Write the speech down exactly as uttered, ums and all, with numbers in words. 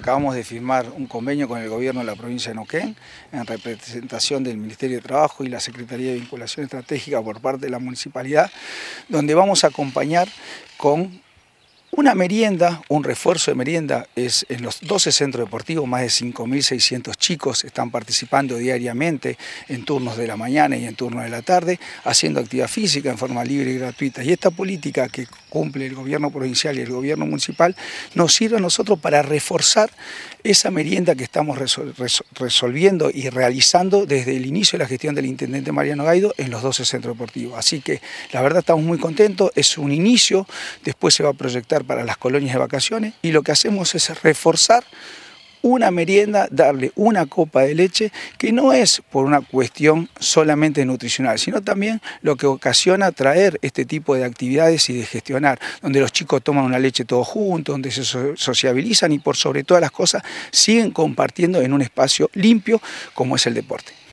Acabamos de firmar un convenio con el gobierno de la provincia de Neuquén en representación del Ministerio de Trabajo y la Secretaría de Vinculación Estratégica por parte de la municipalidad, donde vamos a acompañar con una merienda, un refuerzo de merienda. Es en los doce centros deportivos, más de cinco mil seiscientos chicos están participando diariamente en turnos de la mañana y en turnos de la tarde, haciendo actividad física en forma libre y gratuita. Y esta política que cumple el gobierno provincial y el gobierno municipal nos sirve a nosotros para reforzar esa merienda que estamos resol resolviendo y realizando desde el inicio de la gestión del intendente Mariano Gaido en los doce centros deportivos. Así que la verdad estamos muy contentos, es un inicio, después se va a proyectar para las colonias de vacaciones y lo que hacemos es reforzar una merienda, darle una copa de leche que no es por una cuestión solamente nutricional, sino también lo que ocasiona traer este tipo de actividades y de gestionar, donde los chicos toman una leche todos juntos, donde se sociabilizan y por sobre todas las cosas siguen compartiendo en un espacio limpio como es el deporte.